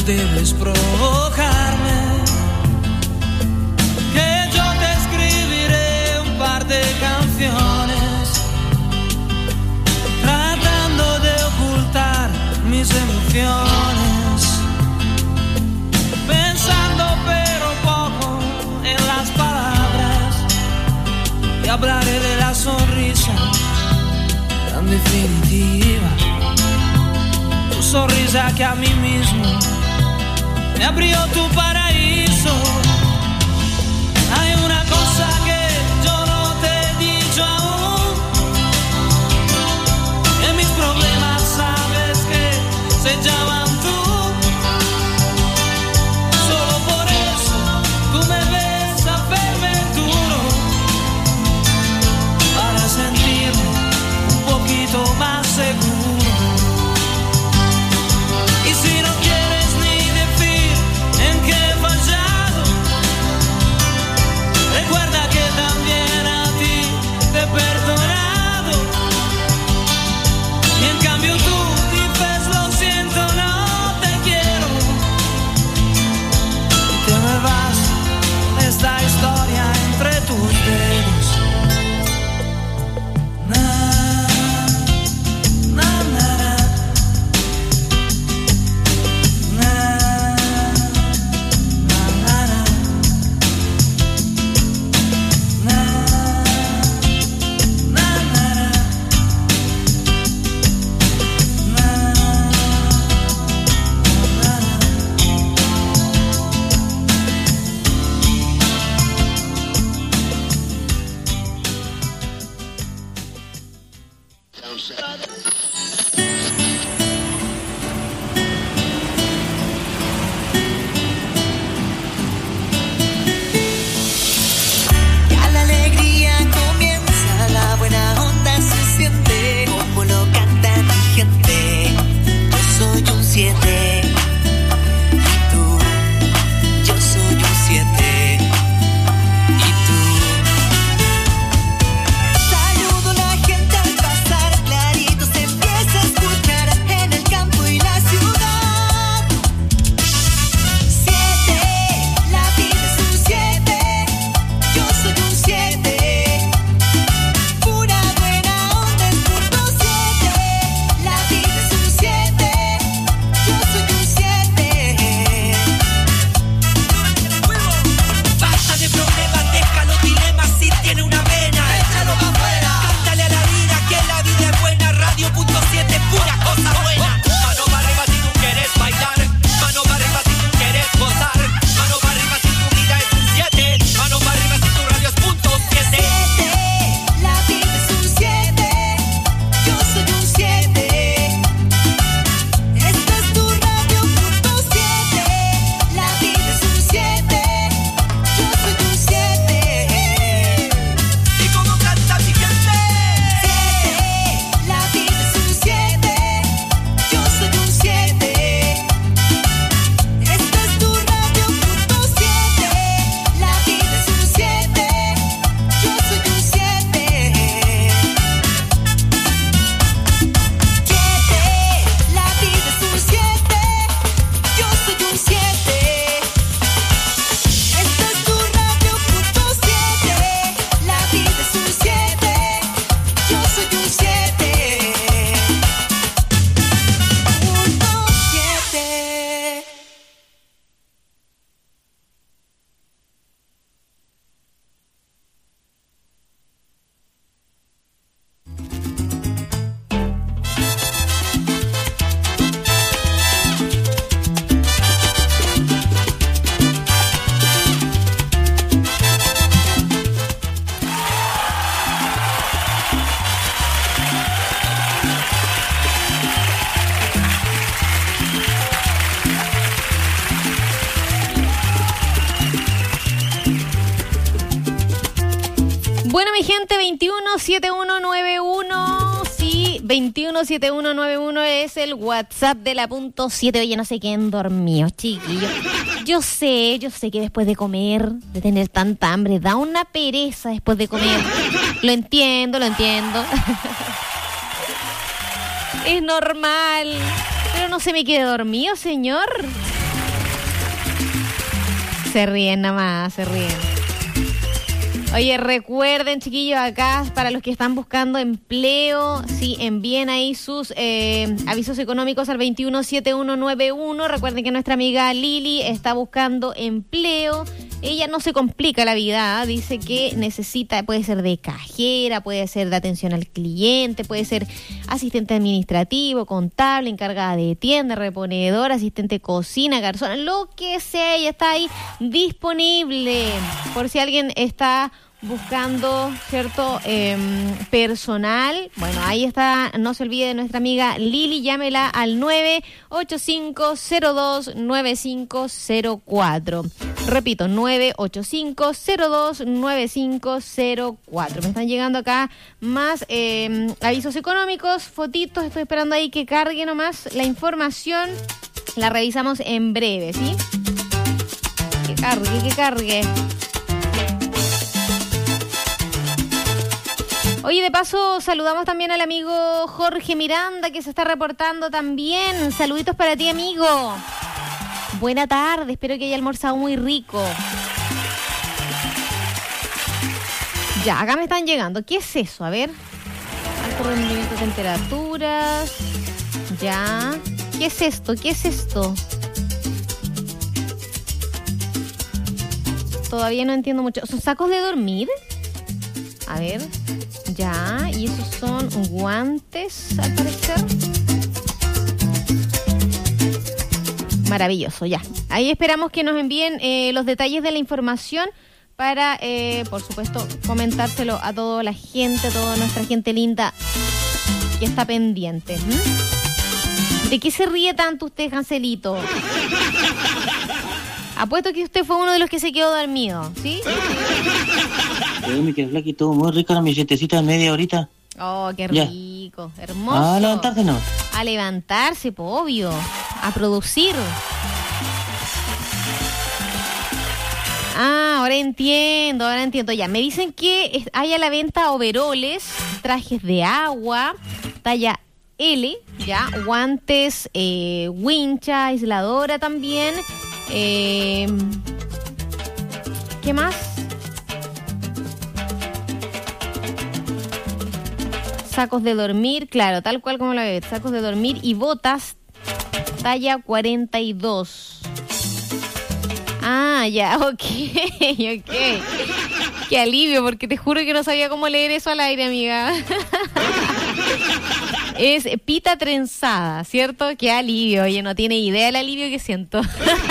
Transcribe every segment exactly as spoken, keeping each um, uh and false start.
debes provocarme, que yo te escribiré un par de canciones, tratando de ocultar mis emociones, pensando pero poco en las palabras, y hablaré de la sonrisa tan definitiva, tu sonrisa que a mí mismo me abrió tu paraíso. Hay una cosa que yo no te he dicho aún, que mis problemas sabes que se llaman tú. Solo por eso tú me ves afermenturo, para sentirme un poquito más seguro. Y si no quieres ni decir en qué he fallado, recuerda que también a ti te he perdonado. Y en cambio tú dices lo siento, no te quiero, y te me vas con esta historia entre tus dedos. Bueno, mi gente, veintiuno setenta y uno noventa y uno, sí, veintiuno setenta y uno noventa y uno es el WhatsApp de la punto siete. Oye, no sé quién dormió, chiquillo. Yo sé, yo sé que después de comer, de tener tanta hambre, da una pereza después de comer. Lo entiendo, lo entiendo. Es normal. Pero no se me quede dormido, señor. Se ríen nada más, se ríen. Oye, recuerden, chiquillos, acá para los que están buscando empleo, sí, envíen ahí sus eh, avisos económicos al veintiuno setenta y uno noventa y uno. Recuerden que nuestra amiga Lili está buscando empleo. Ella no se complica la vida, ¿eh? Dice que necesita, puede ser de cajera, puede ser de atención al cliente, puede ser asistente administrativo, contable, encargada de tienda, reponedora, asistente de cocina, garzón, lo que sea. Ella está ahí disponible por si alguien está buscando, ¿cierto? Eh, personal. Bueno, ahí está, no se olvide de nuestra amiga Lili, llámela al nueve ocho cinco cero dos nueve cinco cero cuatro. Repito, nueve ocho cinco cero dos nueve cinco cero cuatro. Me están llegando acá más eh, avisos económicos, fotitos, estoy esperando ahí que cargue nomás la información. La revisamos en breve, ¿sí? Que cargue, que cargue. Oye, de paso, saludamos también al amigo Jorge Miranda, que se está reportando también. Saluditos para ti, amigo. Buena tarde, espero que haya almorzado muy rico. Ya, acá me están llegando. ¿Qué es eso? A ver. Alto rendimiento de temperaturas. Ya. ¿Qué es esto? ¿Qué es esto? Todavía no entiendo mucho. ¿Son sacos de dormir? A ver. Ya, y esos son guantes, al parecer. Maravilloso, ya. Ahí esperamos que nos envíen eh, los detalles de la información para, eh, por supuesto, comentárselo a toda la gente, a toda nuestra gente linda que está pendiente. ¿Mm? ¿De qué se ríe tanto usted, Hanselito? Apuesto que usted fue uno de los que se quedó dormido, ¿sí? Yo me quedé flaco y todo muy rico, mi sietecita de media horita. Oh, qué ya. rico, hermoso. A levantarse, ¿no? A levantarse, po, obvio. A producir. Ah, ahora entiendo, ahora entiendo. Ya, me dicen que hay a la venta overoles, trajes de agua, talla L, ya, guantes, eh, wincha, aisladora también. Eh, ¿Qué más? Sacos de dormir, claro, tal cual como la bebé. Sacos de dormir y botas talla cuarenta y dos. Ah, ya, ok, ok. Qué alivio, porque te juro que no sabía cómo leer eso al aire, amiga. Es pita trenzada, ¿cierto? Qué alivio, oye, no tiene idea del alivio que siento.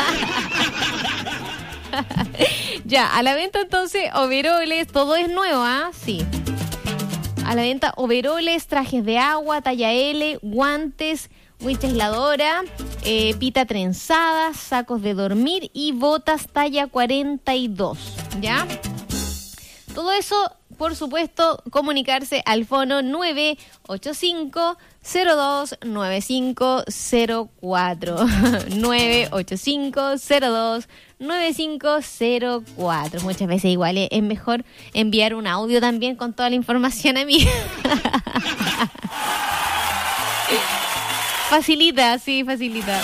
Ya, a la venta entonces, overoles, todo es nuevo, ¿ah? Sí. A la venta overoles, trajes de agua, talla L, guantes, wincha aisladora, eh, pita trenzada, sacos de dormir y botas talla cuarenta y dos, ¿ya? Todo eso, por supuesto, comunicarse al fono nueve ocho cinco cero dos nueve cinco cero cuatro. nueve ocho cinco cero dos nueve cinco cero cuatro. Muchas veces igual es mejor enviar un audio también con toda la información a mí. Facilita, sí, facilita.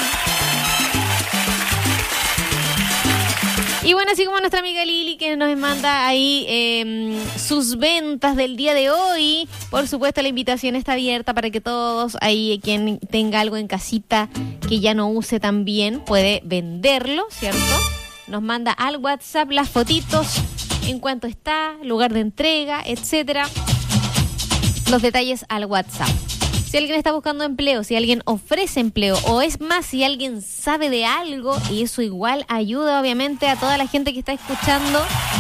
Y bueno, así como nuestra amiga Lili, que nos manda ahí eh, sus ventas del día de hoy, por supuesto la invitación está abierta para que todos ahí, quien tenga algo en casita que ya no use también, puede venderlo, ¿cierto? Nos manda al WhatsApp las fotitos, en cuánto está, lugar de entrega, etcétera. Los detalles al WhatsApp. Si alguien está buscando empleo, si alguien ofrece empleo, o es más, si alguien sabe de algo, y eso igual ayuda obviamente a toda la gente que está escuchando.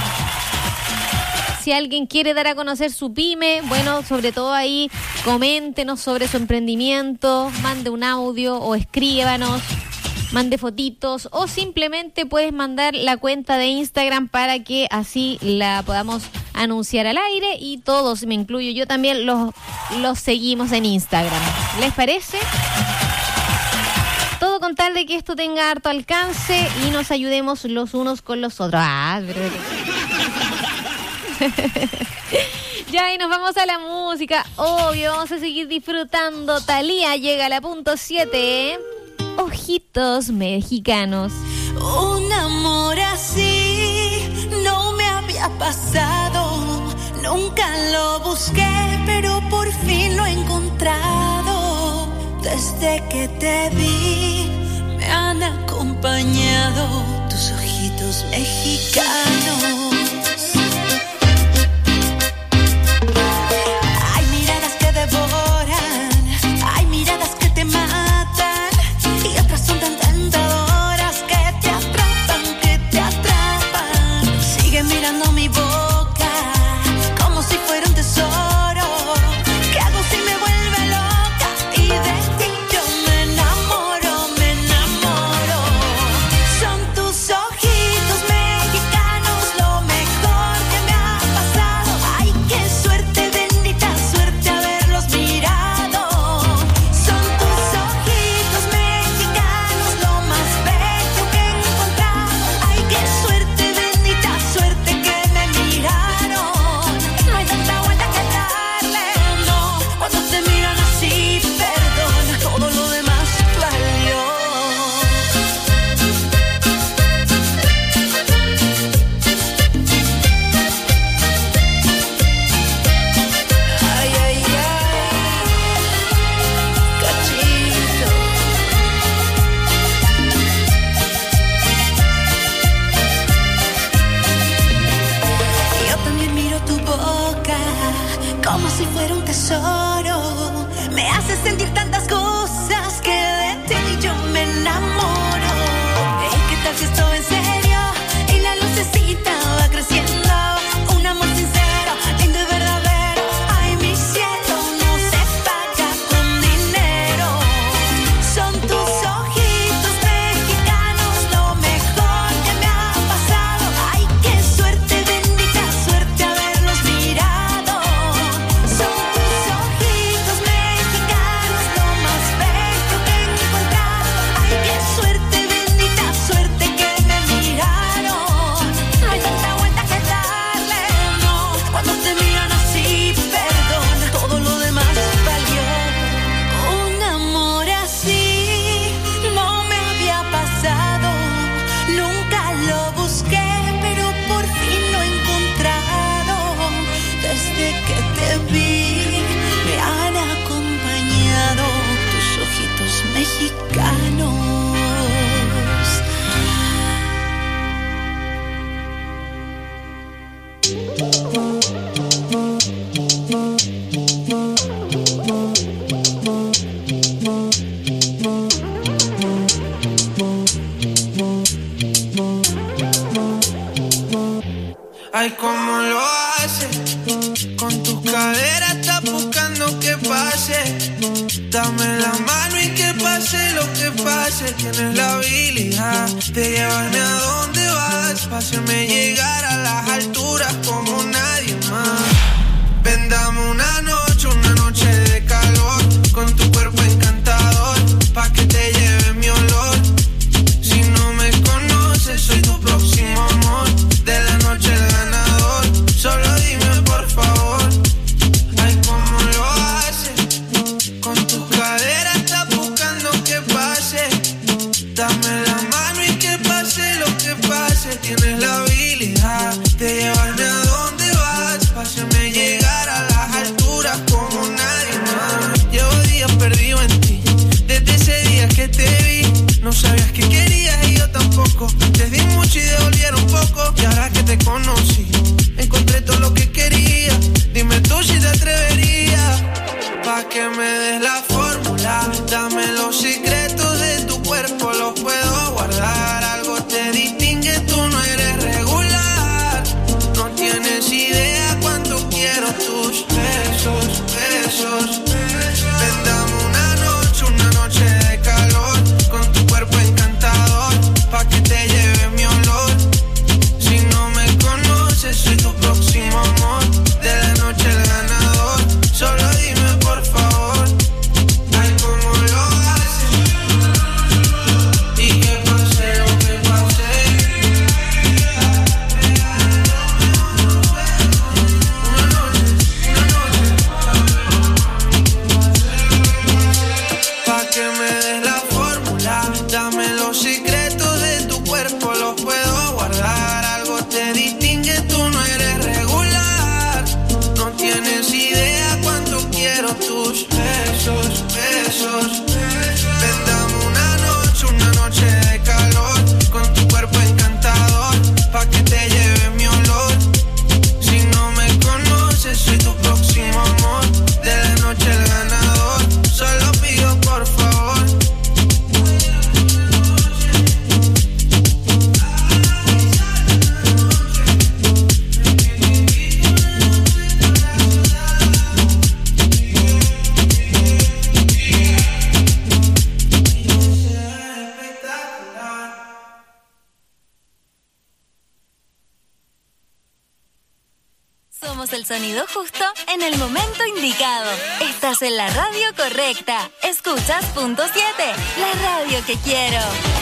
Si alguien quiere dar a conocer su pyme, bueno, sobre todo ahí, coméntenos sobre su emprendimiento, mande un audio o escríbanos, mande fotitos, o simplemente puedes mandar la cuenta de Instagram para que así la podamos anunciar al aire, y todos, me incluyo yo también, los, los seguimos en Instagram. ¿Les parece? Todo con tal de que esto tenga harto alcance y nos ayudemos los unos con los otros. Ah, verdad. Ya, y nos vamos a la música. Obvio, vamos a seguir disfrutando. Thalía llega a la punto siete. Ojitos mexicanos. Un amor así no me había pasado. Nunca lo busqué, pero por fin lo he encontrado. Desde que te vi me han acompañado tus ojitos mexicanos. Hay miradas que devoran, hay miradas que te matan, y otras son tan tentadoras que te atrapan, que te atrapan. Sigue mirando mi boca como si fuera un tesoro. ¿Qué hago si me vuelve loca? Y de ti yo me enamoro, me enamoro. Son tus ojitos mexicanos lo mejor que me ha pasado. Ay, qué suerte, bendita suerte haberlos mirado. Son tus ojitos mexicanos lo más bello que he encontrado. Ay, qué suerte, bendita suerte que me miraron. No hay tanta vuelta que darle, no. Cuando te miran así, perdón, todo lo demás valió. Ay, ay, ay, cachito. Yo también miro tu boca como si fuera un tesoro. Me hace sentir tantas cosas que de ti yo me enamoro. Ey, ¿qué tal si esto en serio? Y la lucecita va creciendo. Un amor sincero, lindo y verdadero. Ay, mi cielo no se paga con dinero. Son tus ojitos mexicanos lo mejor que me ha pasado. Ay, qué suerte, bendita suerte haberlos mirado. Son tus ojitos mexicanos lo más bello que he encontrado. Ay, qué suerte, bendita suerte que me miraron. No hay tanta vuelta que darle, no. Cuando te miran así, perdón, todo lo demás valió. Un amor así no me había pasado. Nunca lo busqué, pero por fin lo he encontrado. Desde que te vi me han acompañado tus ojitos mexicanos. Ay, cómo lo hace, con tus caderas está buscando que pase. Dame la mano y que pase lo que pase. Tienes la habilidad de llevarme a donde vas, para hacerme llegar a las alturas como nadie más. Ven, dame una noche, una noche de calor, con tu cuerpo encantador, pa' que te lleve mi olor. Si no me conoces, soy tu próximo amor, de la noche el ganador. Solo dime por favor, ay, cómo lo hace, con tus caderas estás buscando que pase. Dame la mano y que pase lo que pase. Tienes la habilidad de llevarme a donde vas, pa' hacerme llegar a las alturas como nadie más. Llevo días perdido en ti, desde ese día que te vi. No sabías que querías y yo tampoco. Te di mucho y devolvieron poco. Y ahora que te conocí, encontré todo lo que quería. Dime tú si te atreverías, pa' que me des la fórmula. Dame los secretos de tu cuerpo, los puedo guardar. Algo te distingue, tú no eres regular. No tienes idea cuánto quiero tus besos, besos. Ven, dame una noche, una noche de calor, con tu cuerpo encantador, pa' que te lleve mi olor. Si no me conoces, Buscamos el sonido justo en el momento indicado. Estás en la radio correcta. Escuchas Punto siete, la radio que quiero.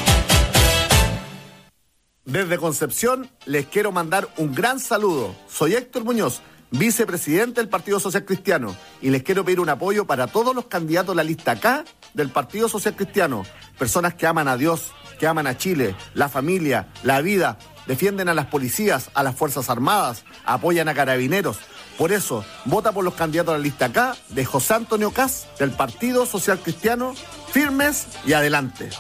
Desde Concepción les quiero mandar un gran saludo. Soy Héctor Muñoz, vicepresidente del Partido Social Cristiano, y les quiero pedir un apoyo para todos los candidatos de la lista K del Partido Social Cristiano. Personas que aman a Dios, que aman a Chile, la familia, la vida, defienden a las policías, a las Fuerzas Armadas, apoyan a carabineros. Por eso, vota por los candidatos de la lista K de José Antonio Kast del Partido Social Cristiano. Firmes y adelante.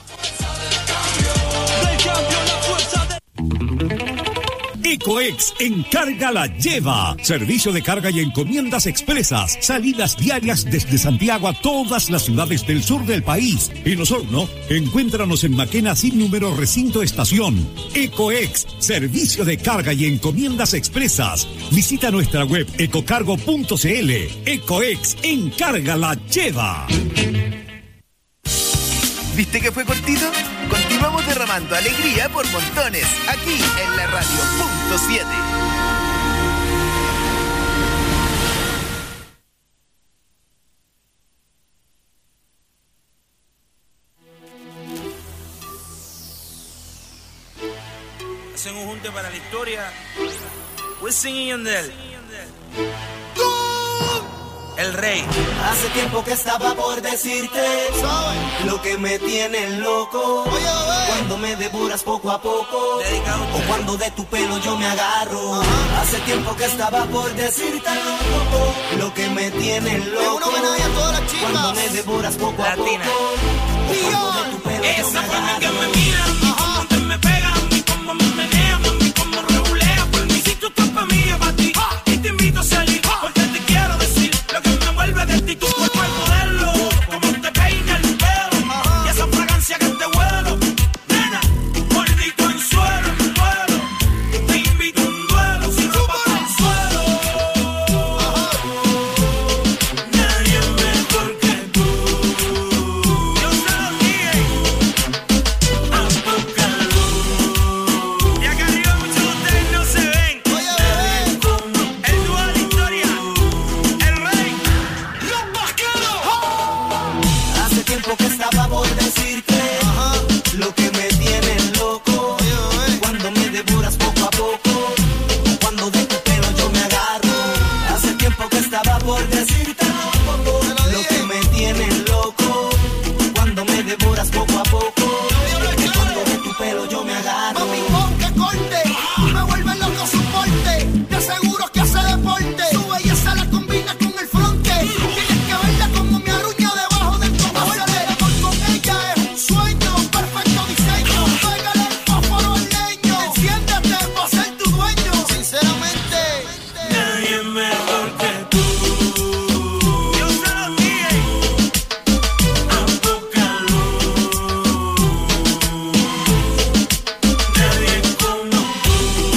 Ecoex Encarga la Lleva. Servicio de carga y encomiendas expresas. Salidas diarias desde Santiago a todas las ciudades del sur del país. En Osorno, encuéntranos en Maquena sin número recinto estación. Ecoex, servicio de carga y encomiendas expresas. Visita nuestra web ecocargo punto cl. Ecoex Encarga la Lleva. ¿Viste que fue cortito? Continuamos derramando alegría por montones, aquí en la radio Punto siete. Hacen un junte para la historia. Wisin y Yandel. El rey. Hace tiempo que estaba por decirte lo que me tiene loco. Cuando me devoras poco a poco, o cuando de tu pelo yo me agarro. Hace tiempo que estaba por decirte loco, lo que me tiene loco. Cuando me devoras poco a poco, o cuando de tu pelo yo me agarro. Que me mira, mi cómo te me pega, mi cómo me menea, mi cómo regulea. Por mí si tú estás pa' mí, yo pa' ti. Y te invito a salir, porque te quiero decir lo que me vuelve de ti, tu cuerpo es modelo. Como te peina el pelo, y esa fragancia que te huelo. Nena, mordito en suelo, en vuelo. Te invito a un duelo, sin ropa para el suelo. Nadie mejor que tú. Yo se lo dije, a poca luz. Y acá arriba muchos de ustedes no se ven. El dúo de la historia, el rey. Hace tiempo que estaba por decirte lo que me tiene loco. Cuando me devoras poco a poco, o cuando de tu pelo yo me agarro. Hace tiempo que estaba por decirte lo que me tiene loco. Cuando me devoras poco a poco, o cuando de tu pelo yo me agarro. Mami, pon que corte, me vuelve loco su porte. Te aseguro que hace deporte. Su belleza la combina con el fronte. Tienes que verla como me arruña debajo del cocote. Hacer amor con ella es un sueño, perfecto diseño. Pégale el fósforo al leño. Enciéndete pa' ser tu dueño. Sinceramente, Nadie mejor que tú. Yo se lo dije, a poca luz. Nadie como tú.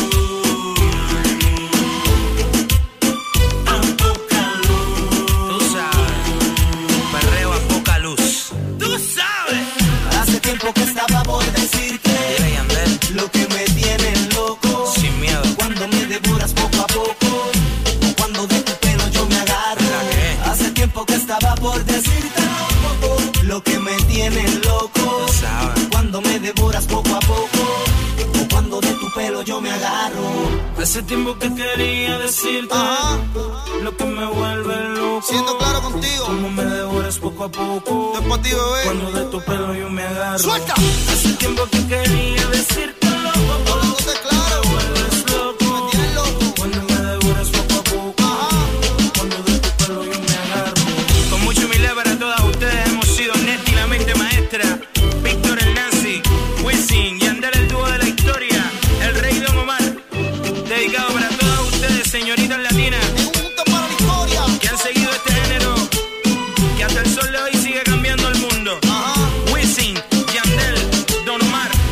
A poca luz. Tú sabes, perreo a poca luz. Tú sabes. Hace tiempo que estaba por decirte Dile, Yandel, lo que me tiene loco. sin miedo. Cuando me devoras poco a poco, o cuando de tu pelo yo me agarro. ¿La qué? Hace tiempo que estaba por decirte lo que me tiene loco. Tú sabes. Cuando me devoras poco a poco, o cuando de tu pelo yo me agarro. Hace tiempo que quería decirte lo que me vuelve loco. siendo claro contigo, Como me devoras poco a poco. después ti, bebé. Cuando de tu pelo yo me agarro. ¡Suelta! Hace tiempo que quería decirte loco. Hablándote claro, Me vuelves loco. me tienes loco. Cuando me devoras poco a poco. Cuando de tu pelo yo me agarro. Con mucha humildad para todas ustedes hemos sido Neti, la mente maestra, Víctor el Nancy, Wisin, Yandel el dúo de la historia, el rey Don Omar. Dedicado para todas ustedes, señoritas latinas, En un punto para la historia. que han seguido este género, que hasta el sol de hoy sigue cambiando el mundo. Ajá. Wisin, Yandel, Don Omar,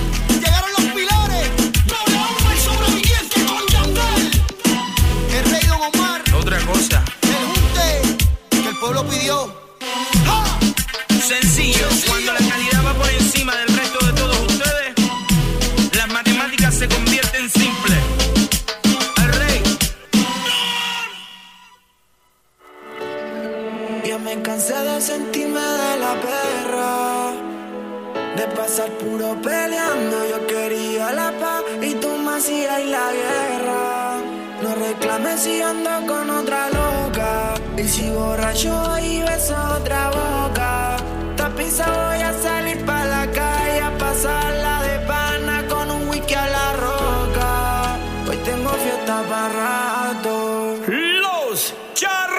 cuando yo quería la paz y tú me hacías la guerra. No reclames si ando con otra loca. Y si borracho y beso otra boca. Tapiza voy a salir pa' la calle a pasarla de pana con un whisky a la roca. Hoy tengo fiesta pa' rato. Los charros.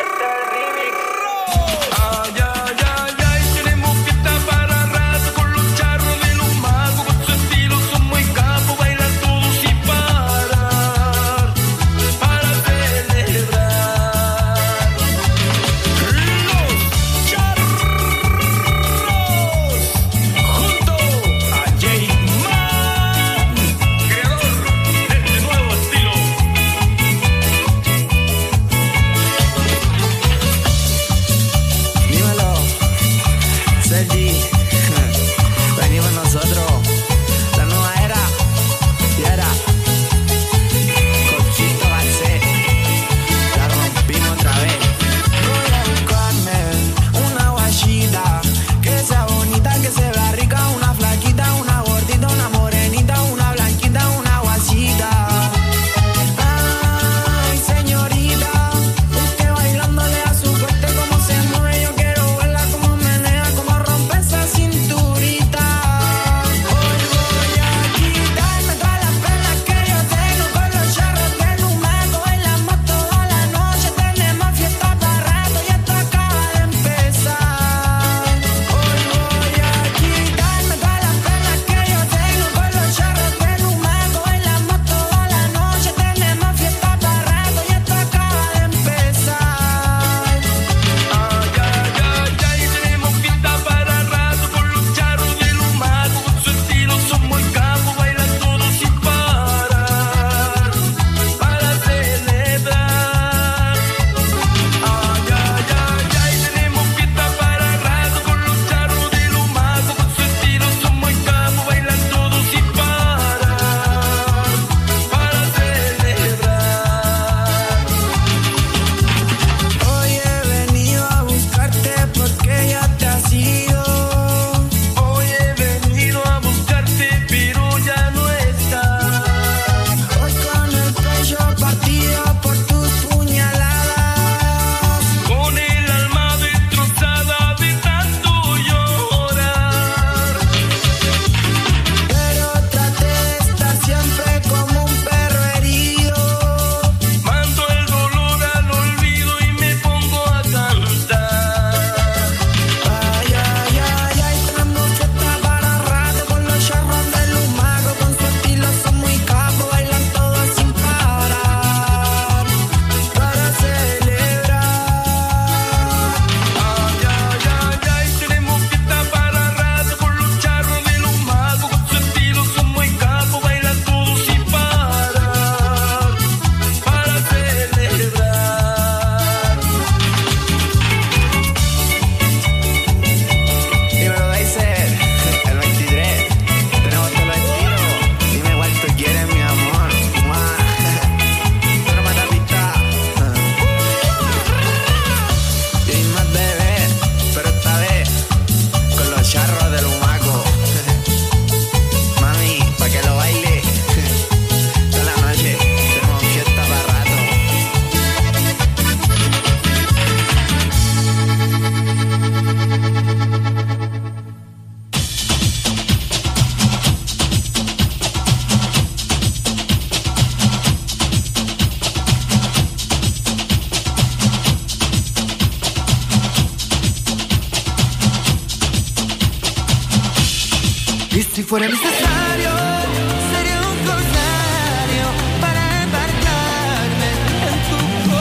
Si fuera necesario, sería un corsario para embarcarme en tu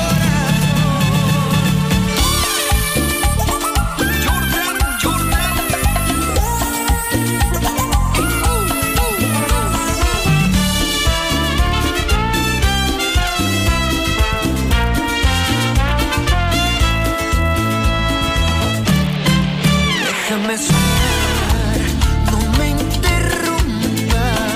corazón. Jordan, Jordan. Déjame soñar, no me interrumpas.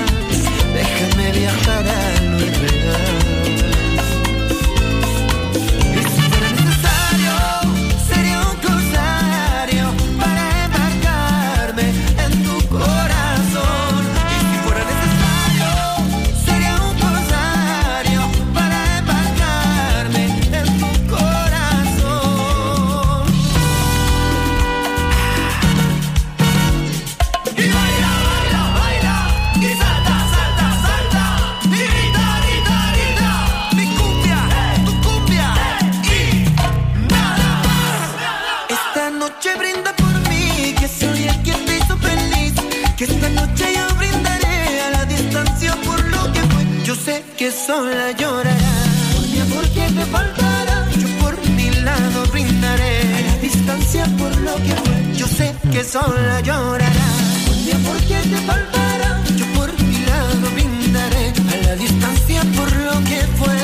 porque sola llorarás. Un día porque te faltará, yo por mi lado brindaré a la distancia por lo que fue.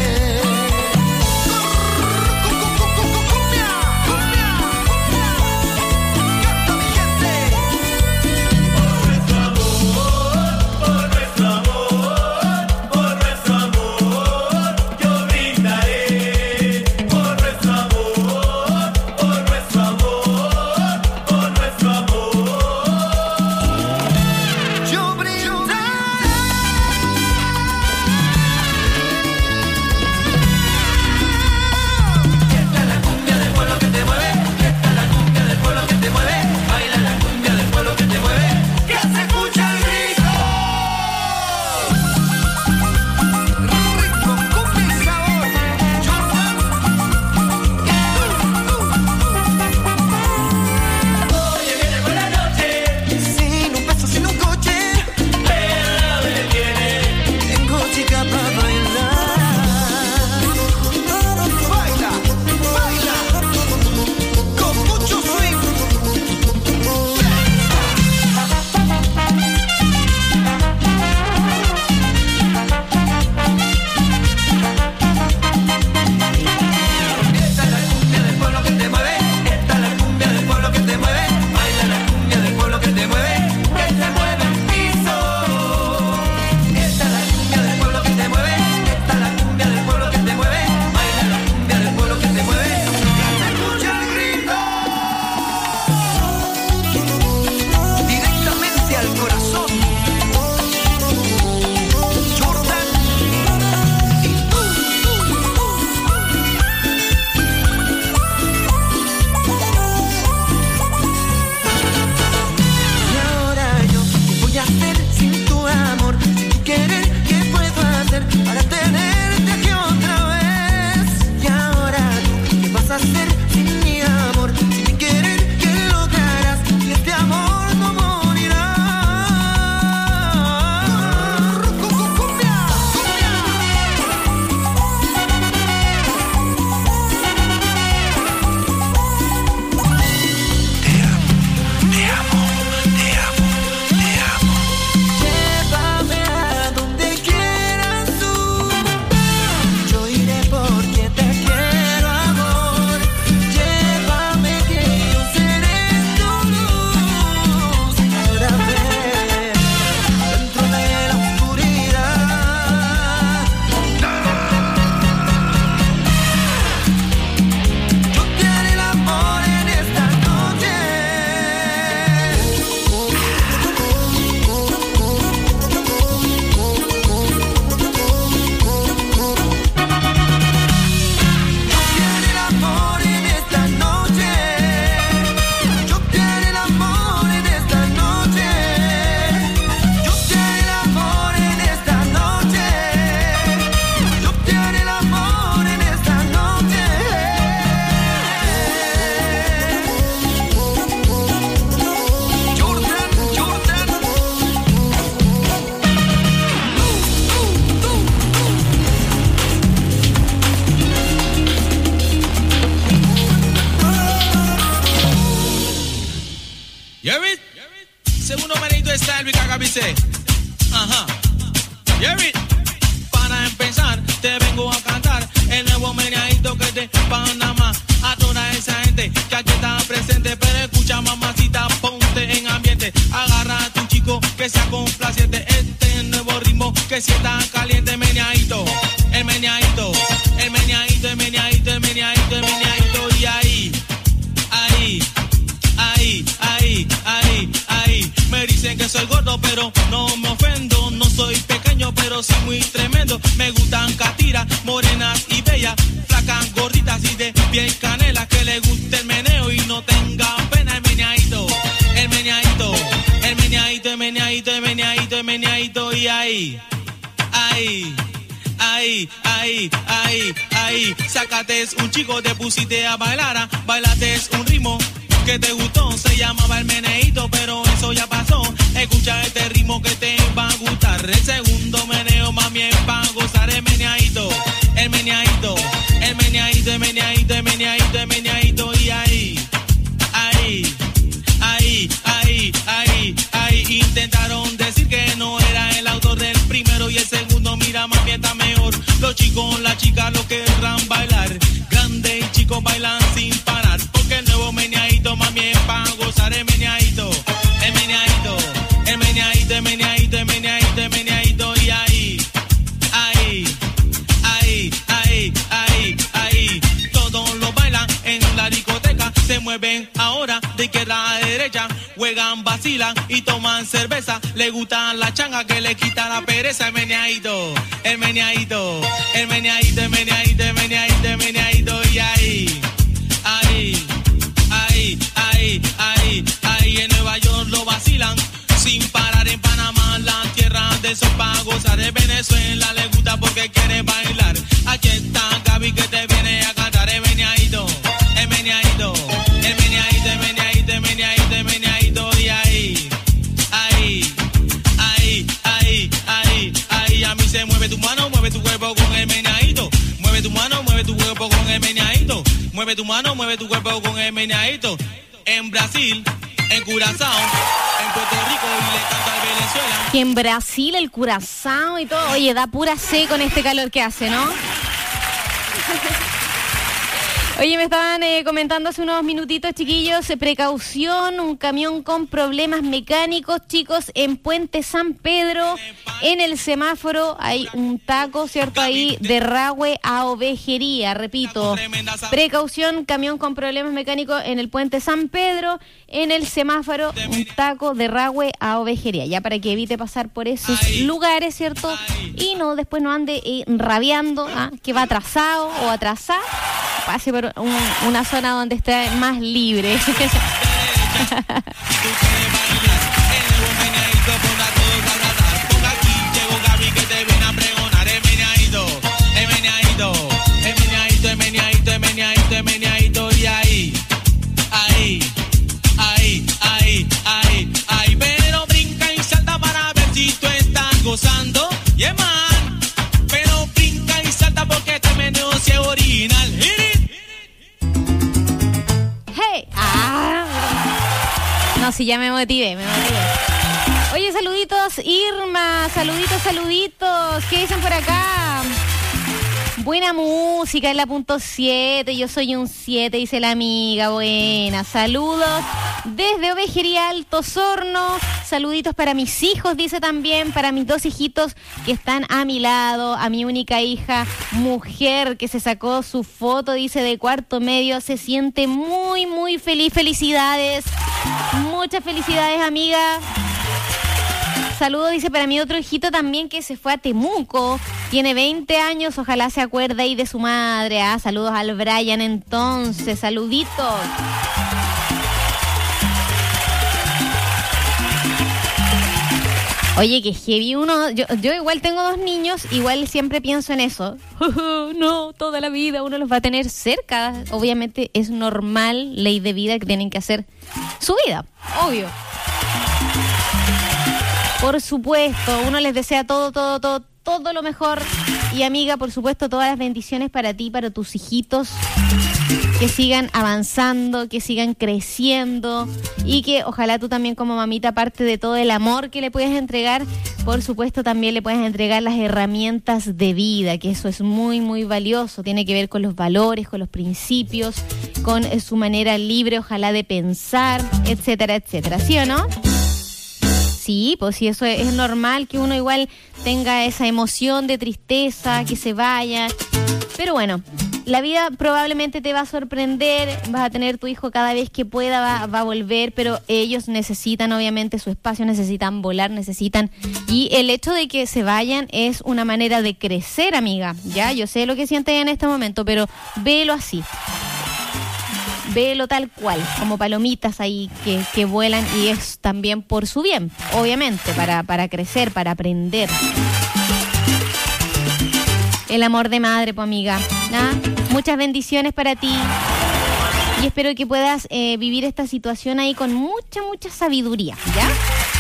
Ajá. Jerry, para empezar, te vengo a cantar el nuevo meneadito que es de Panamá. A toda esa gente que aquí está presente, pero escucha, mamacita, ponte en ambiente. Agarra a tu chico que sea complaciente. Este nuevo ritmo que sienta caliente. Meneadito, el meneadito, el meneadito, el meneadito, el meneadito, el meneadito. Y ahí, ahí, ahí, ahí, ahí, ahí. Me dicen que soy gordo, pero no me ofendo. No soy pequeño, pero sí muy tremendo. Me gustan catiras, morenas y bellas, flacas, gorditas y de piel canela. Que le guste el meneo y no tenga pena. El meneadito, el meneadito, el meneadito, el meneadito, el meneadito, el meneadito. Y ahí, ahí, ahí, ahí, ahí, ahí. Sácate un chico, te pusiste a bailar, bailate un ritmo que te gustó, se llamaba el meneíto, pero eso ya pasó. Escucha este ritmo que te va a gustar. El segundo meneo, mami, es para gozar. El meneadito, el meneadito, el meneadito, el meneadito, el meneadito, el meneadito. Y ahí, ahí, ahí, la mami está mejor. Los chicos, las chicas lo querrán bailar. Grande y chicos bailan sin parar. Porque el nuevo meneadito, mami, es para gozar. El meneadito, el meneadito, el meneadito, el meneadito, el meneadito, el meneadito. Y ahí, ahí, ahí, ahí, ahí, ahí. Todos lo bailan en la discoteca. Se mueven ahora de izquierda a derecha. Juegan, vacilan y toman cerveza. Le gustan la changa que le quita la pereza. El meneadito, el meneadito, el meneadito, el meneadito, el meneadito, el meneadito. Y ahí, ahí, ahí, ahí, ahí, ahí. En Nueva York lo vacilan sin parar. En Panamá, la tierra de sol para gozar. En Venezuela le gusta porque quiere bailar. Aquí está Gaby que te viene a cantar. El meneadito, el meneadito, el meneadito, el meneadito, el meneadito, el meneadito. Y ahí, ahí, ahí, ahí, ahí, ahí. A mí se mueve tu mano, mueve tu cuerpo con el meneadito. Mueve tu mano, mueve tu cuerpo con el meneadito. Mueve tu mano, mueve tu cuerpo con el meneadito. En Brasil, en Curazao, en Puerto Rico y le canta a Venezuela. Que en Brasil el Curazao y todo. Oye, da pura sed con este calor que hace, ¿no? Oye, me estaban eh, comentando hace unos minutitos, chiquillos, eh, precaución, un camión con problemas mecánicos, chicos, en Puente San Pedro, en el semáforo hay un taco, ¿cierto? Ahí de Rahue a Ovejería, repito, precaución, camión con problemas mecánicos en el Puente San Pedro, en el semáforo, un taco de Rahue a Ovejería, ya para que evite pasar por esos lugares, ¿cierto? Y no, después no ande eh, rabiando, ¿ah? Que va atrasado o atrasada, pase por Un, una zona donde esté más libre. Y ahí, ahí, ahí, ahí, ahí, ahí. Pero brinca y salta para ver si tú estás gozando. Yeah, man. Pero brinca y salta porque este menú sí es original. Hey. Ah. No, si ya me motivé, me motivé. Oye, saluditos, Irma, saluditos, saluditos. ¿Qué dicen por acá? Buena música, es la punto siete, yo soy un siete, dice la amiga. Buena, saludos desde Ovejería Alto Sorno. Saluditos para mis hijos, dice también, para mis dos hijitos que están a mi lado, a mi única hija, mujer, que se sacó su foto, dice, de cuarto medio, se siente muy, muy feliz. Felicidades, muchas felicidades, amiga. Saludos, dice, para mi otro hijito también que se fue a Temuco. Tiene veinte años, ojalá se acuerde ahí de su madre. Ah, saludos al Brian entonces, saluditos. Oye, que heavy uno, yo, yo igual tengo dos niños, igual siempre pienso en eso. No, toda la vida uno los va a tener cerca. Obviamente es normal, ley de vida, que tienen que hacer su vida, obvio. Por supuesto, uno les desea todo, todo, todo, todo lo mejor. Y amiga, por supuesto, todas las bendiciones para ti, para tus hijitos. Que sigan avanzando, que sigan creciendo. Y que ojalá tú también como mamita, aparte de todo el amor que le puedes entregar, por supuesto también le puedes entregar las herramientas de vida. Que eso es muy, muy valioso. Tiene que ver con los valores, con los principios, con su manera libre, ojalá, de pensar, etcétera, etcétera. ¿Sí o no? Sí, pues sí, eso es, es normal que uno igual tenga esa emoción de tristeza, que se vaya. Pero bueno, la vida probablemente te va a sorprender, vas a tener tu hijo cada vez que pueda, va, va a volver, pero ellos necesitan obviamente su espacio, necesitan volar, necesitan... Y el hecho de que se vayan es una manera de crecer, amiga. Ya, yo sé lo que sientes en este momento, pero velo así. Velo tal cual, como palomitas ahí que, que vuelan, y es también por su bien, obviamente, para, para crecer, para aprender. El amor de madre, pues, amiga. ¿Ah? Muchas bendiciones para ti y espero que puedas eh, vivir esta situación ahí con mucha, mucha sabiduría, ¿ya?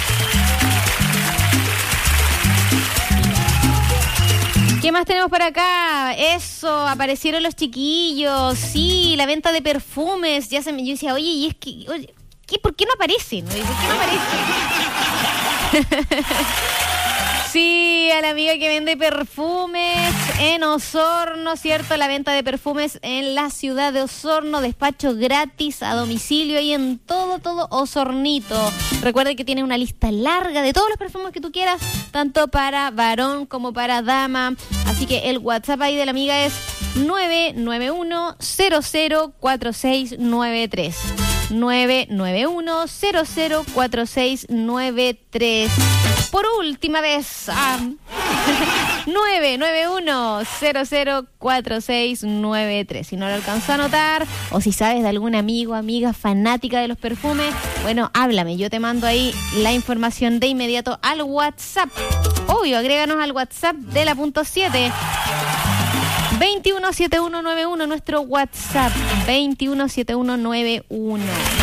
¿Qué más tenemos por acá? Eso, aparecieron los chiquillos. Sí, la venta de perfumes. Ya se me, yo decía, oye, y es que, oye, ¿qué, ¿por qué no aparecen? ¿Por qué no aparecen? Sí, de la amiga que vende perfumes en Osorno, ¿cierto? La venta de perfumes en la ciudad de Osorno, despacho gratis a domicilio y en todo, todo Osornito. Recuerde que tiene una lista larga de todos los perfumes que tú quieras, tanto para varón como para dama. Así que el WhatsApp ahí de la amiga es nueve nueve uno cero cero cuatro seis nueve tres. nueve nueve uno cero cero cuatro seis nueve tres. Por última vez, ah, nueve nueve uno cero cero cuatro seis nueve tres. Si no lo alcanzó a anotar, o si sabes de algún amigo, amiga fanática de los perfumes, bueno, háblame. Yo te mando ahí la información de inmediato al WhatsApp. Obvio, agréganos al WhatsApp de la punto siete. veintiuno setenta y uno noventa y uno, nuestro WhatsApp, veintiuno setenta y uno noventa y uno.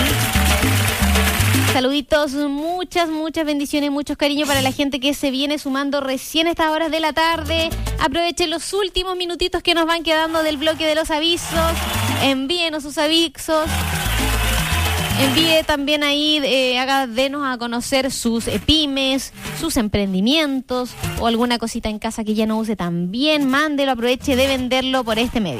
Saluditos, muchas, muchas bendiciones, muchos cariños para la gente que se viene sumando recién a estas horas de la tarde. Aprovechen los últimos minutitos que nos van quedando del bloque de los avisos. Envíenos sus avisos. Envíe también ahí, eh, haga, denos a conocer sus eh, pymes, sus emprendimientos o alguna cosita en casa que ya no use tan bien. Mándelo, aproveche de venderlo por este medio.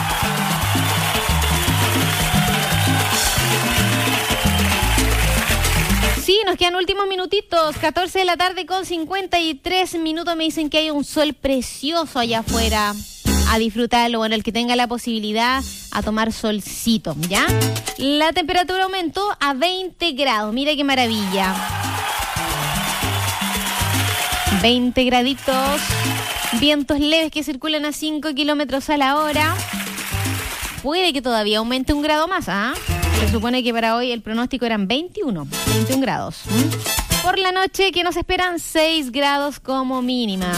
Sí, nos quedan últimos minutitos, catorce de la tarde con cincuenta y tres minutos. Me dicen que hay un sol precioso allá afuera. A disfrutarlo, bueno, el que tenga la posibilidad a tomar solcito, ¿ya? La temperatura aumentó a veinte grados, mira qué maravilla. veinte graditos, vientos leves que circulan a cinco kilómetros a la hora. Puede que todavía aumente un grado más, ¿ah? Se supone que para hoy el pronóstico eran veintiuno, veintiún grados. ¿Mm? Por la noche que nos esperan seis grados como mínima.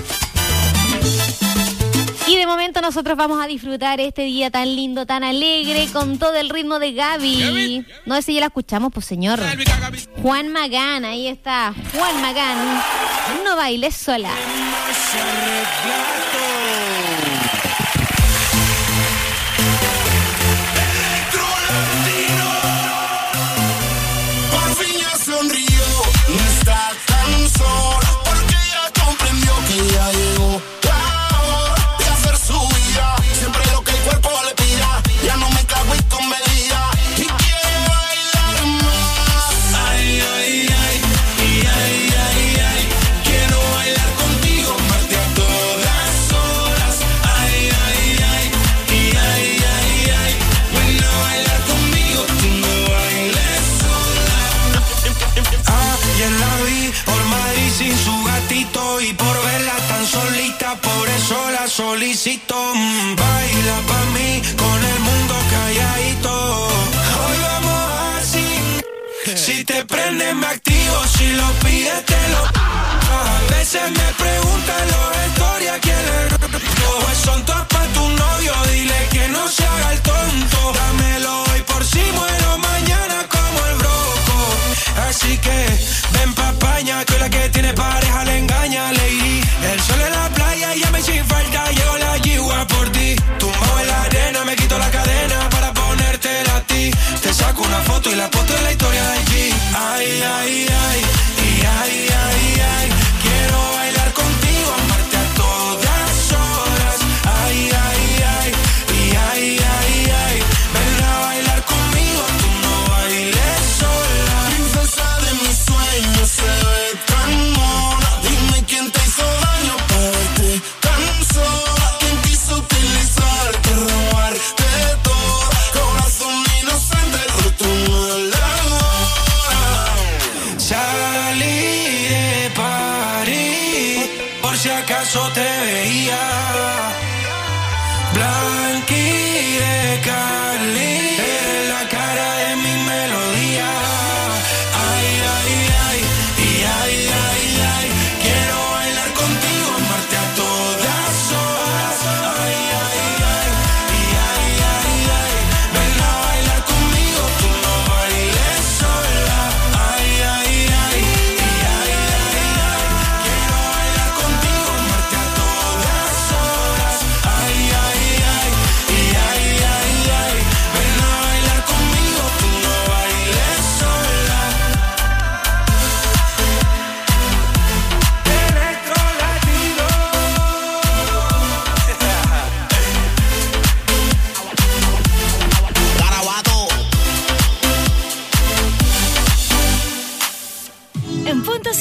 Y de momento nosotros vamos a disfrutar este día tan lindo, tan alegre, con todo el ritmo de Gaby. Gaby. No sé si ya la escuchamos, pues señor. Juan Magán, ahí está. Juan Magán, no bailes sola. Por fin ya sonrió, no está tan sola, porque ya comprendió que ya llegó. Y por verla tan solita, por eso la solicito. Mm, baila pa' mí, con el mundo calladito. Hoy vamos así. Si te prende me activo, si lo pides te lo. A veces me preguntan los historias quién es. Pues son todas pa' tu novio, dile que no se haga el tonto. Dámelo hoy por si muero mañana como el broco. Así que ven pa' España, que la que tiene pareja le engaña, lady. El sol en la playa, ya me sin falta, llego la yigua por ti. Tumbado en la arena, me quito la cadena para ponértela a ti. Te saco una foto y la foto de la historia de G. Ay, ay, ay, y ay, ay, ay. Quiero bailar contigo, amarte a todas horas. Ay, ay, ay, y ay, ay, ay. Ven a bailar conmigo, tú no bailes sola. Princesa de mis sueños, se ve tan mona. Dime quién te hizo daño para verte tan sola. ¿Quién quiso utilizarte, robarte todo? Corazón inocente, roto mal ahora. Salí de París, por si acaso te veía. Blanqui de Cali, eres la cara de mi melodía. Ay, ay, ay, y ay, ay, ay. Quiero bailar contigo, amarte a todas horas. Ay, ay, ay, y ay, ay, ay. Ven a bailar conmigo, tú no bailes sola. Ay, ay, ay, y ay, ay, ay. Quiero bailar contigo, amarte a todas horas. Ay, ay, ay, y ay, ay, ay. Ven a bailar conmigo.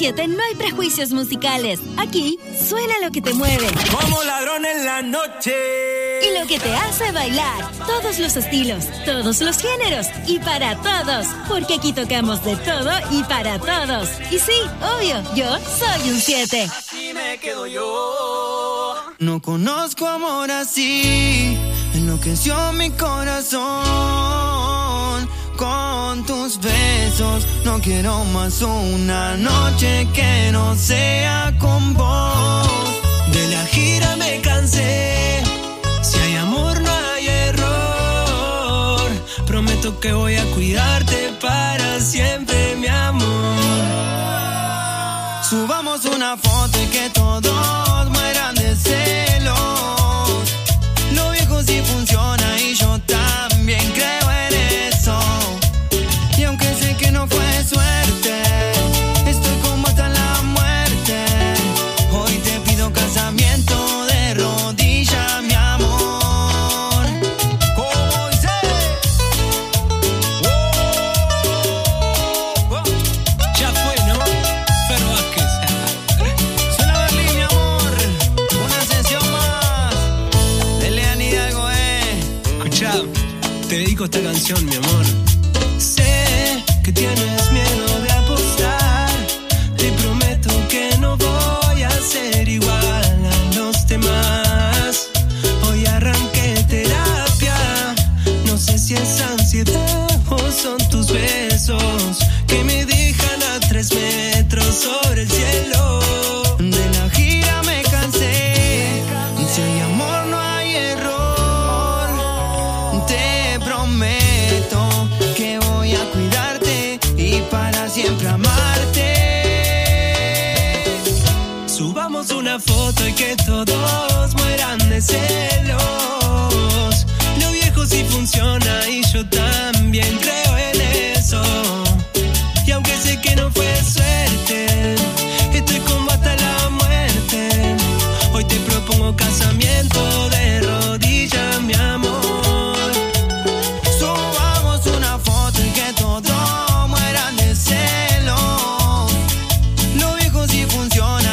siete no hay prejuicios musicales. Aquí suena lo que te mueve. Como ladrón en la noche. Y lo que te hace bailar. Todos los estilos, todos los géneros y para todos. Porque aquí tocamos de todo y para todos. Y sí, obvio, yo soy un siete. Así me quedo yo. No conozco amor así. Enloqueció mi corazón. Con tus besos no quiero más una noche que no sea con vos. De la gira me cansé. Si hay amor no hay error. Prometo que voy a cuidarte para siempre, mi amor. Subamos una foto y que todos mueran de celos. Lo viejo sí funciona y yo también creo en eso. Y aunque sé que no fue suerte, estoy como hasta la muerte. Hoy te pido casamiento de rodillas, mi amor. ¿Cómo dice? Oh, oh. Ya fue, ¿no? Pero Vázquez. Suena Berlín, mi amor. Una sesión más de Lean Hidalgo, eh. Escucha, te dedico esta canción, mi amor. Sé que tienes miedo de apostar. Te prometo que no voy a ser igual a los demás. Hoy arranqué terapia. No sé si es ansiedad o son tus besos que me dejan a tres metros sobre el cielo. De la gira me cansé. Si hay amor no hay error. Te prometo que voy a cuidarte y para siempre amarte. Subamos una foto y que todos mueran de celos. Lo viejo sí funciona y yo también creo.